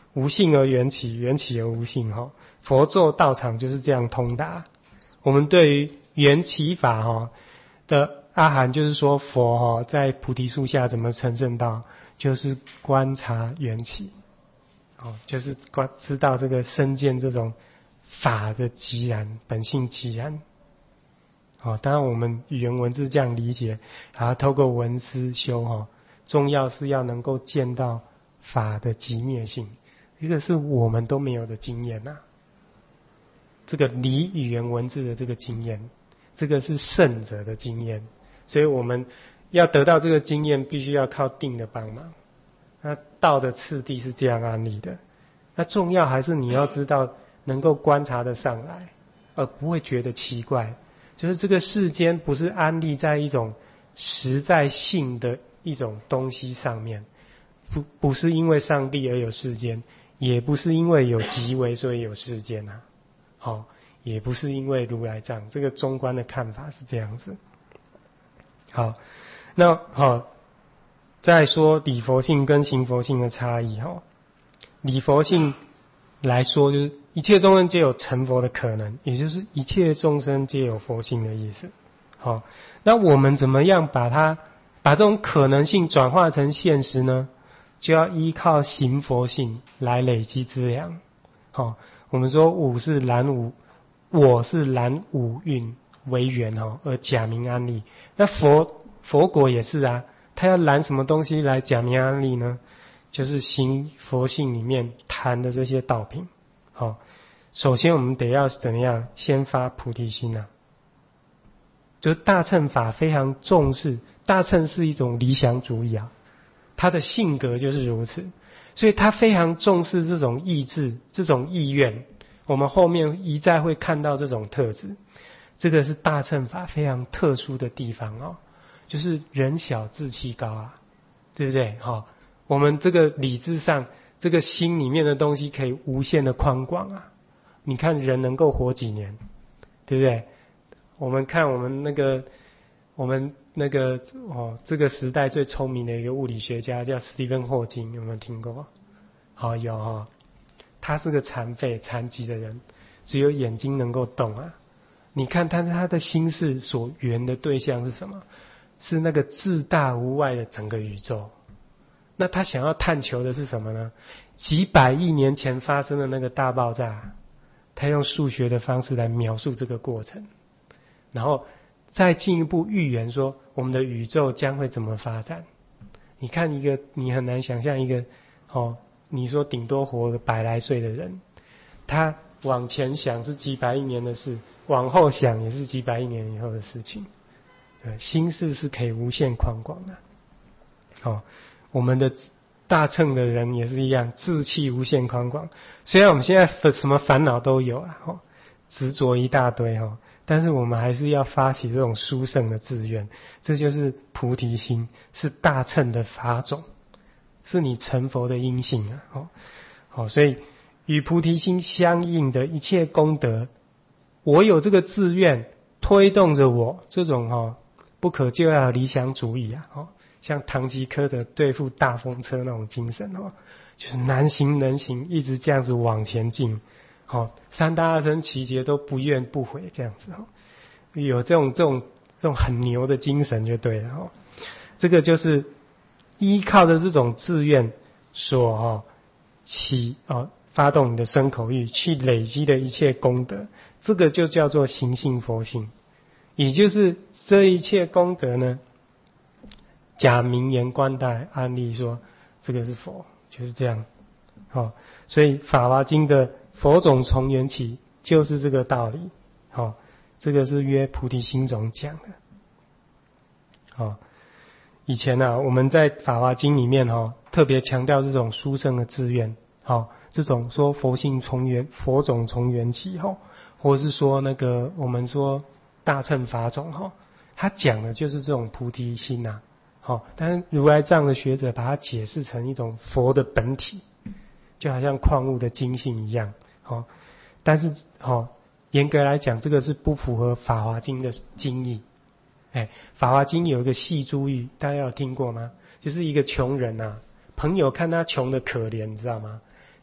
A: 无性而缘起，缘起而无性哈。佛咒道场就是这样通达。我们对于缘起法哈的阿含，就是说佛哈在菩提树下怎么成圣道，就是观察缘起，哦，就是观知道这个身见这种法的寂然，本性寂然。哦，当然我们语言文字这样理解，然后透过文思修哈，重要是要能够见到法的寂灭性，这个是我们都没有的经验呐、啊。这个理语言文字的这个经验，这个是圣者的经验，所以我们要得到这个经验，必须要靠定的帮忙。那道的次第是这样安立的，那重要还是你要知道能够观察得上来，而不会觉得奇怪。就是这个世间不是安立在一种实在性的一种东西上面，不不是因为上帝而有世间，也不是因为有极为所以有世间啊。好、哦，也不是因为如来藏，这个中观的看法是这样子。好，那好、哦，再说理佛性跟行佛性的差异哈、哦。理佛性来说，就是一切众生皆有成佛的可能，也就是一切众生皆有佛性的意思。好、哦，那我们怎么样把它把这种可能性转化成现实呢？就要依靠行佛性来累积资粮。好、哦。我们说五是染五，我是染五蕴为缘哈，而假名安立。那佛佛果也是啊，他要染什么东西来假名安立呢？就是行佛性里面谈的这些道品。好、哦，首先我们得要怎么样？先发菩提心啊。就大乘法非常重视，大乘是一种理想主义啊，他的性格就是如此。所以他非常重视这种意志，这种意愿。我们后面一再会看到这种特质，这个是大乘法非常特殊的地方哦，就是人小志气高啊，对不对？好、哦，我们这个理智上，这个心里面的东西可以无限的宽广啊。你看人能够活几年，对不对？我们看我们那个，我们。那个哦，这个时代最聪明的一个物理学家叫史蒂芬霍金，有没有听过？好、哦、有哦，他是个残废残疾的人，只有眼睛能够动啊。你看他他的心事所缘的对象是什么？是那个至大无外的整个宇宙。那他想要探求的是什么呢？几百亿年前发生的那个大爆炸，他用数学的方式来描述这个过程，然后再进一步预言说我们的宇宙将会怎么发展。你看一个你很难想象一个哦，你说顶多活个百来岁的人，他往前想是几百亿年的事，往后想也是几百亿年以后的事情。对，心事是可以无限宽广的。哦，我们的大乘的人也是一样，志气无限宽广。虽然我们现在什么烦恼都有啊，哦，执着一大堆哦，但是我们还是要发起这种殊胜的志愿，这就是菩提心，是大乘的法种，是你成佛的因性啊！哦，好，所以与菩提心相应的一切功德，我有这个志愿推动着我，这种哦不可救药的理想主义啊！哦，像唐吉诃德对付大风车那种精神哦，就是难行能行，一直这样子往前进。好，三大阿僧祇劫都不怨不悔，这样子哈，有这种这种这种很牛的精神就对了哈。这个就是依靠着这种志愿所哈起啊发动你的身口意去累积的一切功德，这个就叫做行性佛性，也就是这一切功德呢，假名言观待安立说这个是佛，就是这样。好，所以《法华经》的佛种从缘起就是这个道理。好，这个是约菩提心种讲的。好，以前啊，我们在《法华经》里面哈，特别强调这种殊胜的志愿。好，这种说佛性从缘，佛种从缘起哈，或是说那个我们说大乘法种哈，他讲的就是这种菩提心呐。好，但是如来藏的学者把它解释成一种佛的本体，就好像矿物的精性一样。好，但是好，严格来讲，这个是不符合《法华经》的经义。哎，《法华经》有一个戏珠喻，大家有听过吗？就是一个穷人啊，朋友看他穷的可怜，你知道吗？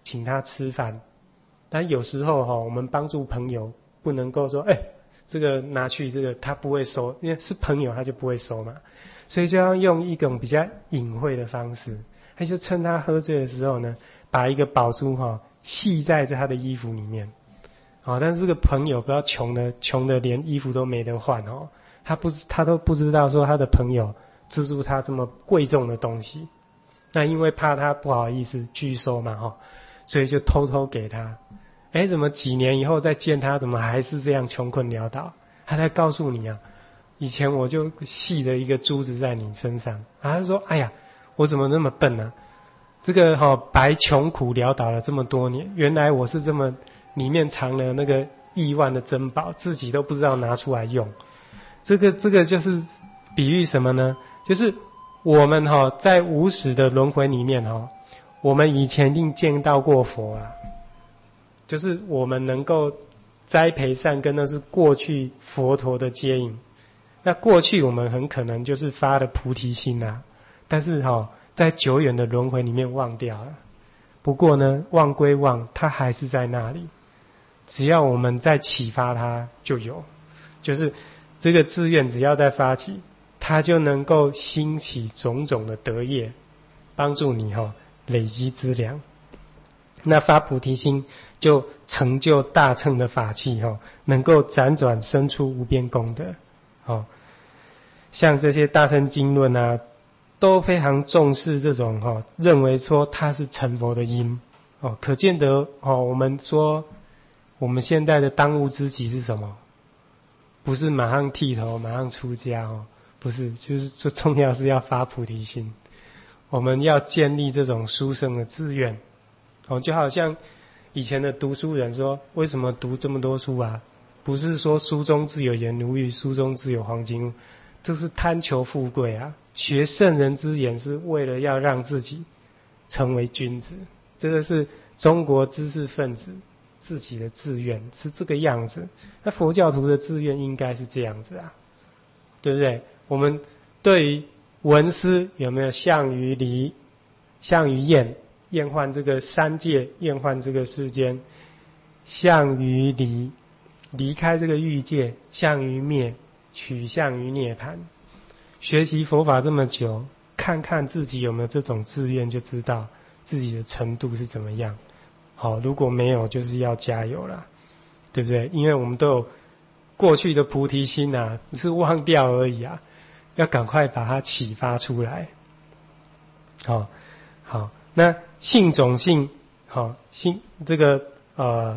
A: 请他吃饭。但有时候哈，我们帮助朋友不能够说，哎，这个拿去这个他不会收，因为是朋友他就不会收嘛，所以就要用一种比较隐晦的方式，他就趁他喝醉的时候呢，把一个宝珠哈系在他的衣服里面。好，但是这个朋友不要穷的穷的连衣服都没得换哦，他不他都不知道说他的朋友资助他这么贵重的东西，那因为怕他不好意思拒收嘛哈，所以就偷偷给他。哎，怎么几年以后再见他，怎么还是这样穷困潦倒？他在告诉你啊，以前我就系了一个珠子在你身上。他就说，哎呀，我怎么那么笨呢、啊？这个哈、哦、白穷苦潦倒了这么多年，原来我是这么里面藏了那个亿万的珍宝，自己都不知道拿出来用。这个这个就是比喻什么呢？就是我们哈、哦、在无始的轮回里面哈、哦，我们以前一定见到过佛啊。就是我们能够栽培善根，那是过去佛陀的接引。那过去我们很可能就是发了菩提心啊，但是哈、哦，在久远的轮回里面忘掉了。不过呢，忘归忘，它还是在那里。只要我们再启发它，就有。就是这个志愿，只要再发起，它就能够兴起种种的德业，帮助你哈、哦、累积资粮。那发菩提心就成就大乘的法器哈、哦，能够辗转生出无边功德。哦，像这些大乘经论啊，都非常重视这种哈、哦，认为说它是成佛的因。哦，可见得哦，我们说我们现在的当务之急是什么？不是马上剃头，马上出家哦，不是，就是最重要是要发菩提心。我们要建立这种殊胜的志愿。哦，就好像以前的读书人说，为什么读这么多书啊？不是说书中自有颜如玉，书中自有黄金屋，这是贪求富贵啊。学圣人之言是为了要让自己成为君子，这个是中国知识分子自己的志愿，是这个样子。那佛教徒的志愿应该是这样子啊，对不对？我们对于文思有没有向于离，向于厌？厌患这个三界，厌患这个世间，向于离，离开这个欲界，向于灭，取向于涅槃。学习佛法这么久，看看自己有没有这种志愿，就知道自己的程度是怎么样。好，如果没有，就是要加油啦，对不对？因为我们都有过去的菩提心啊，只是忘掉而已啊，要赶快把它启发出来。好，好。那性种性，好性这个呃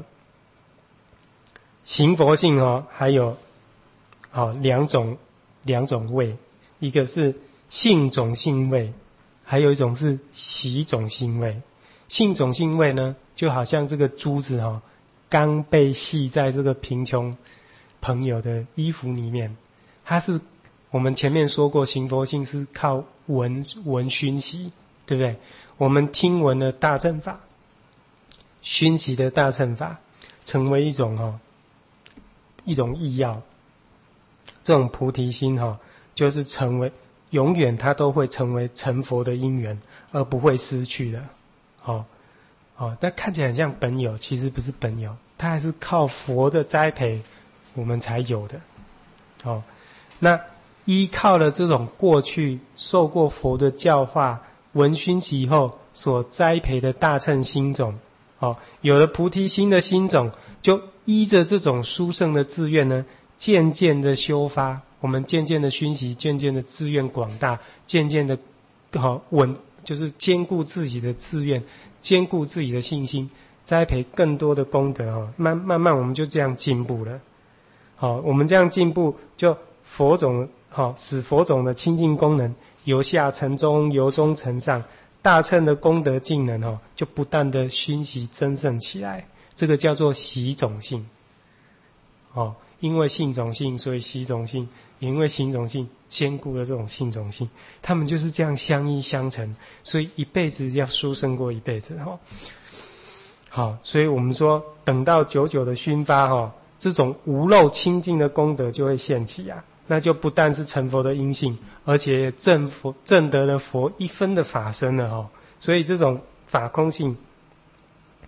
A: 行佛性哦，还有好两种两种味，一个是性种性味，还有一种是习种性味。性种性味呢，就好像这个珠子哦，刚被系在这个贫穷朋友的衣服里面，它是我们前面说过，行佛性是靠闻闻熏习。对不对？我们听闻的大乘法，熏习的大乘法，成为一种哦，一种意要。这种菩提心哈、哦，就是成为永远它都会成为成佛的因缘，而不会失去的。哦哦，但看起来很像本有，其实不是本有，它还是靠佛的栽培我们才有的。哦，那依靠了这种过去受过佛的教化。闻熏习以后所栽培的大乘心种，哦，有了菩提心的心种，就依着这种殊胜的志愿呢，渐渐的修发，我们渐渐的熏习，渐渐的志愿广大，渐渐的好稳，就是兼顾自己的志愿，兼顾自己的信心，栽培更多的功德哦，慢慢慢我们就这样进步了。好，我们这样进步，就佛种好，使佛种的清净功能。由下成中，由中成上，大乘的功德净能哦，就不断的熏习增盛起来。这个叫做习种性。哦，因为性种性，所以习种性；也因为行种性，兼顾了这种性种性。他们就是这样相依相成，所以一辈子要殊胜过一辈子哈、哦。好，所以我们说，等到久久的熏发哈、哦，这种无漏清净的功德就会现起啊。那就不但是成佛的因性，而且证佛证得了佛一分的法身了哦。所以这种法空性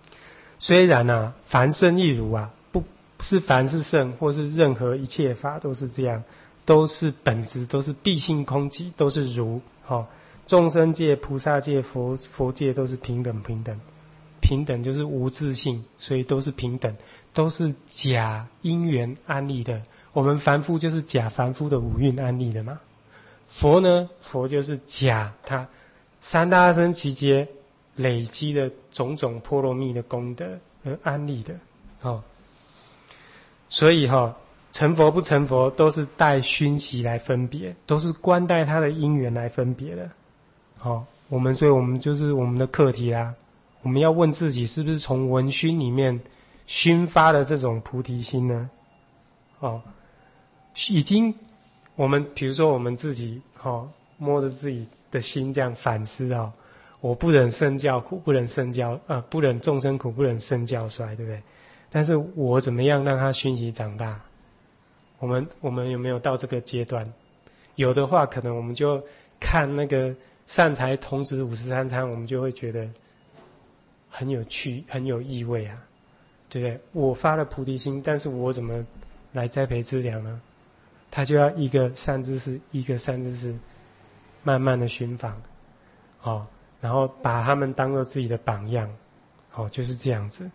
A: 虽然啊，凡圣亦如啊，不是凡是圣，或是任何一切法都是这样，都是本质，都是毕竟空寂，都是如。哦，众生界、菩萨界、佛佛界都是平等平等，平等就是无自性，所以都是平等，都是假因缘安立的。我们凡夫就是假凡夫的五蕴安立的嘛。佛呢，佛就是假他三大阿僧祇劫累积的种种波罗蜜的功德而安立的。哦，所以哈、哦，成佛不成佛都是带熏习来分别，都是观待他的因缘来分别的。好、哦，我们所以我们就是我们的课题啦，我们要问自己是不是从闻熏里面熏发了这种菩提心呢？哦，已经我们比如说我们自己哦，摸着自己的心这样反思哦，我不忍圣教苦，不忍圣教呃，不忍众生苦，不忍圣教衰，对不对？但是我怎么样让他熏习长大？我们我们有没有到这个阶段？有的话，可能我们就看那个善财童子五十三参，我们就会觉得很有趣，很有意味啊，对不对？我发了菩提心，但是我怎么来栽培资粮呢？他就要一个善知识，一个善知识，慢慢的寻访，哦，然后把他们当做自己的榜样，哦，就是这样子。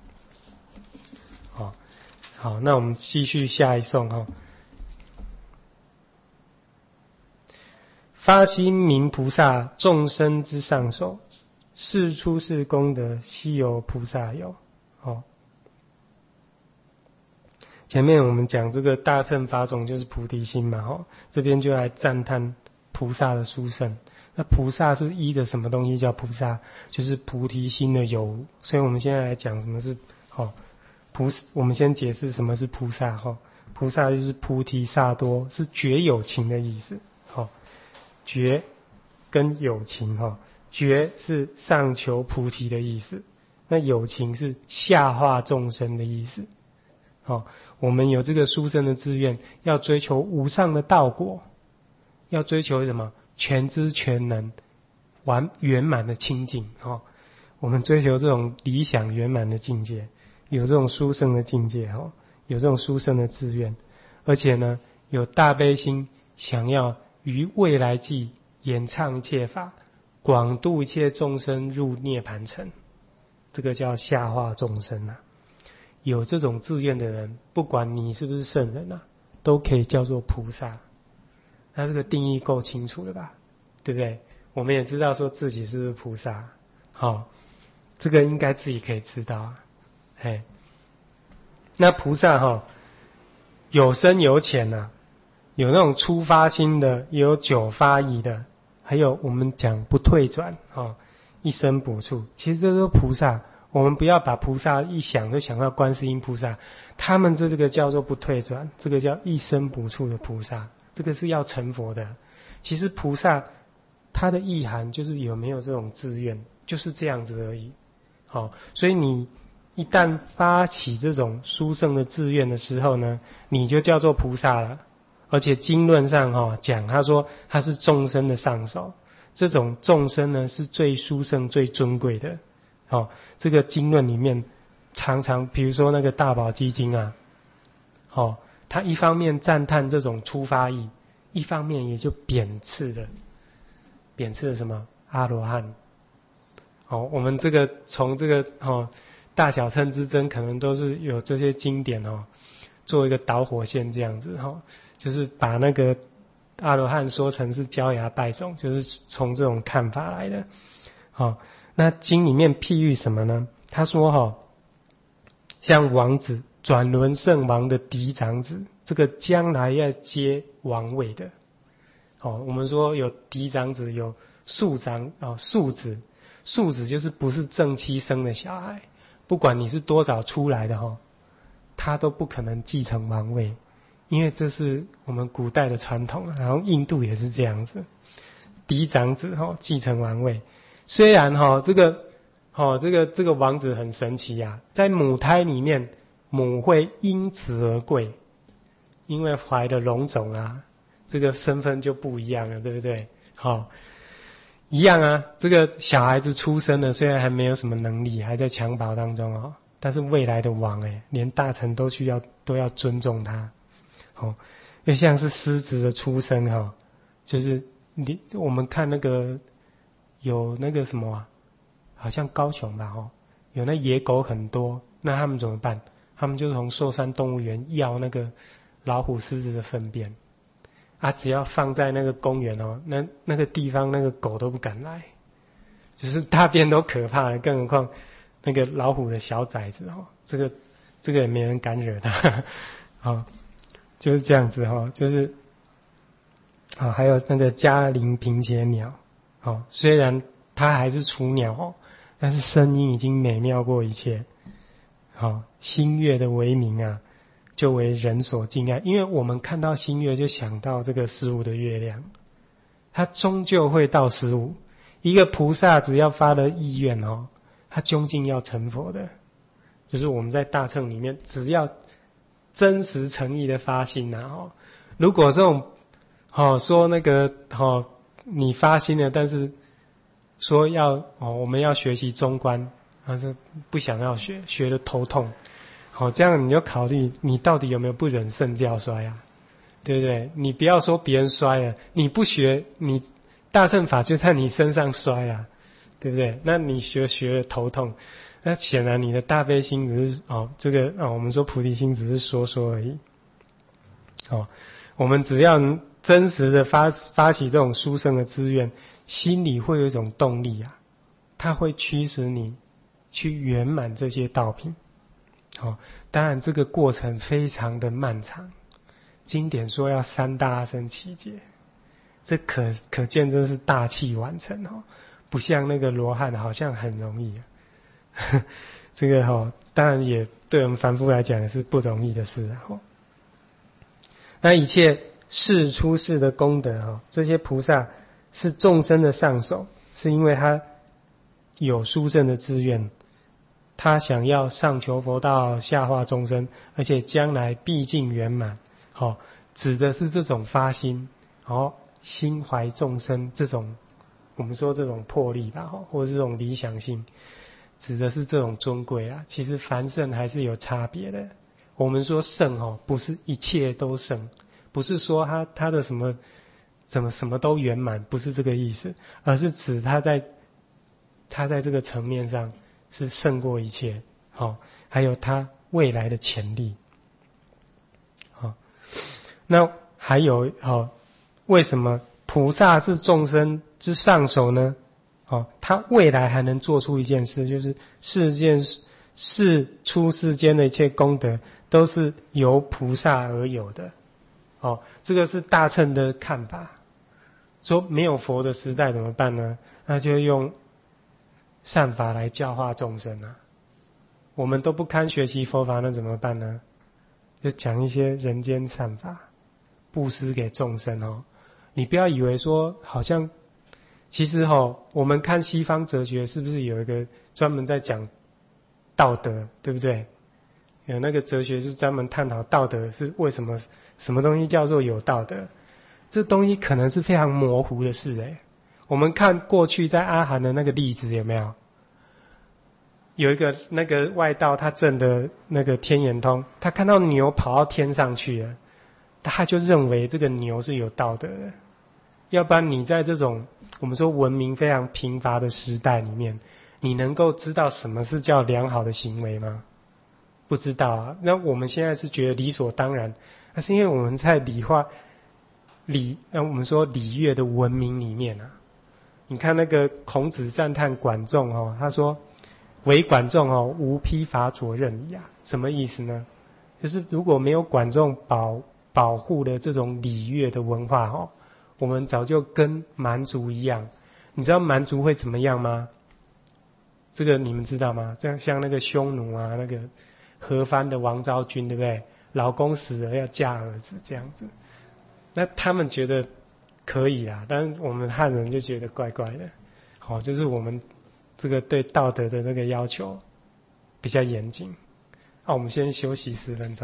A: 好，好，那我们继续下一颂哈。发心明菩萨，众生之上首，是出世功德，悉由菩萨有。哦，前面我们讲这个大乘法种就是菩提心嘛，哦，这边就来赞叹菩萨的殊胜。那菩萨是依着什么东西叫菩萨？就是菩提心的有。所以我们现在来讲什么是哦。菩，我们先解释什么是菩萨哈。菩萨就是菩提萨埵，是觉有情的意思。哈，觉跟有情哈，觉是上求菩提的意思，那有情是下化众生的意思。好，我们有这个殊胜的志愿，要追求无上的道果，要追求什么？全知全能、完圆满的清净。哈，我们追求这种理想圆满的境界。有这种殊胜的境界，有这种殊胜的志愿，而且呢，有大悲心，想要于未来际演唱一切法，广度一切众生入涅盘城，这个叫下化众生啊。有这种志愿的人，不管你是不是圣人啊，都可以叫做菩萨。那这个定义够清楚了吧？对不对？我们也知道说自己是不是菩萨，好，这个应该自己可以知道啊。哎，那菩萨哈、哦、有深有浅呐、啊，有那种初发心的，也有久发意的，还有我们讲不退转哦，一生补处。其实这都菩萨，我们不要把菩萨一想就想到观世音菩萨，他们这这个叫做不退转，这个叫一生补处的菩萨，这个是要成佛的。其实菩萨它的意涵就是有没有这种志愿，就是这样子而已。好、哦，所以你一旦发起这种殊胜的志愿的时候呢，你就叫做菩萨了。而且经论上哈、哦、讲，他说他是众生的上首，这种众生呢是最殊胜、最尊贵的。哦，这个经论里面常常，比如说那个大宝积经啊，哦，他一方面赞叹这种初发意，一方面也就贬斥了，贬斥了什么阿罗汉。哦，我们这个从这个哦。大小乘之争可能都是有这些经典哦，做一个导火线这样子哈、哦，就是把那个阿罗汉说成是焦芽败种，就是从这种看法来的。好、哦，那经里面譬喻什么呢？他说哈、哦，像王子转轮圣王的嫡长子，这个将来要接王位的。哦，我们说有嫡长子，有庶长哦，庶子，庶子就是不是正妻生的小孩。不管你是多少出来的哈，他都不可能继承王位，因为这是我们古代的传统，然后印度也是这样子，嫡长子哈继承王位。虽然哈这个哈这个这个王子很神奇呀、啊，在母胎里面母会因此而贵，因为怀的龙种啊，这个身份就不一样了，对不对？好， 一样啊，这个小孩子出生了，虽然还没有什么能力，还在襁褓当中哦，但是未来的王哎，连大臣都需要都要尊重他，哦，就像是狮子的出生哈、哦，就是你我们看那个有那个什么、啊，好像高雄吧哦，有那野狗很多，那他们怎么办？他们就从寿山动物园要那个老虎、狮子的粪便。啊，只要放在那个公园哦，那那个地方那个狗都不敢来，就是大便都可怕了，更何况那个老虎的小崽子哦，这个这个也没人敢惹它，哦，就是这样子哦，就是啊、哦，还有那个嘉陵平节鸟，哦，虽然它还是雏鸟哦，但是声音已经美妙过一切，哦，星月的为名啊。就为人所敬爱，因为我们看到新月就想到这个十五的月亮，它终究会到十五。一个菩萨只要发了意愿哦，他究竟要成佛的，就是我们在大乘里面，只要真实诚意的发心啊哦，如果这种哦说那个哦你发心了，但是说要哦我们要学习中观，但是不想要学，学得头痛。好，这样你就考虑你到底有没有不忍圣教衰啊？对不对？你不要说别人衰了，你不学，你大乘法就在你身上衰啊，对不对？那你学学了头痛，那显然你的大悲心只是哦，这个哦，我们说菩提心只是说说而已。哦，我们只要真实的发发起这种殊胜的资愿，心里会有一种动力啊，它会驱使你去圆满这些道品。哦，当然这个过程非常的漫长，经典说要三大阿僧祇劫，这可可见真是大器晚成哦，不像那个罗汉好像很容易、啊，这个哦，当然也对我们凡夫来讲也是不容易的事哦。那一切世出世的功德哦，这些菩萨是众生的上首，是因为他有殊胜的志愿。他想要上求佛道，下化众生，而且将来毕竟圆满。好、哦，指的是这种发心，哦，心怀众生这种，我们说这种魄力吧，或者这种理想性，指的是这种尊贵啊。其实凡圣还是有差别的。我们说圣哦，不是一切都圣，不是说他他的什么怎么什么都圆满，不是这个意思，而是指他在他在这个层面上。是胜过一切，好、哦，还有他未来的潜力，好、哦，那还有哦，为什么菩萨是众生之上首呢？哦，他未来还能做出一件事，就是世间世出世间的一切功德都是由菩萨而有的，哦，这个是大乘的看法。说没有佛的时代怎么办呢？那就用善法来教化众生啊！我们都不堪学习佛法，那怎么办呢？就讲一些人间善法，布施给众生哦。你不要以为说好像，其实哦，我们看西方哲学是不是有一个专门在讲道德，对不对？有那个哲学是专门探讨道德是为什么，什么东西叫做有道德？这东西可能是非常模糊的事诶。我们看过去在阿含的那个例子有没有？有一个那个外道他证的那个天眼通，他看到牛跑到天上去了，他就认为这个牛是有道德的。要不然你在这种我们说文明非常贫乏的时代里面，你能够知道什么是叫良好的行为吗？不知道啊。那我们现在是觉得理所当然，那是因为我们在理化礼，那我们说礼乐的文明里面啊。你看那个孔子赞叹管仲哦，他说唯管仲哦，无披发左衽矣啊。什么意思呢？就是如果没有管仲保保护的这种礼乐的文化哦，我们早就跟蛮族一样。你知道蛮族会怎么样吗？这个你们知道吗？这样像那个匈奴啊，那个何番的王昭君，对不对？老公死了要嫁儿子这样子，那他们觉得可以啦，但是我们汉人就觉得怪怪的。好、哦，就是我们这个对道德的那个要求比较严谨。那、啊、我们先休息十分钟。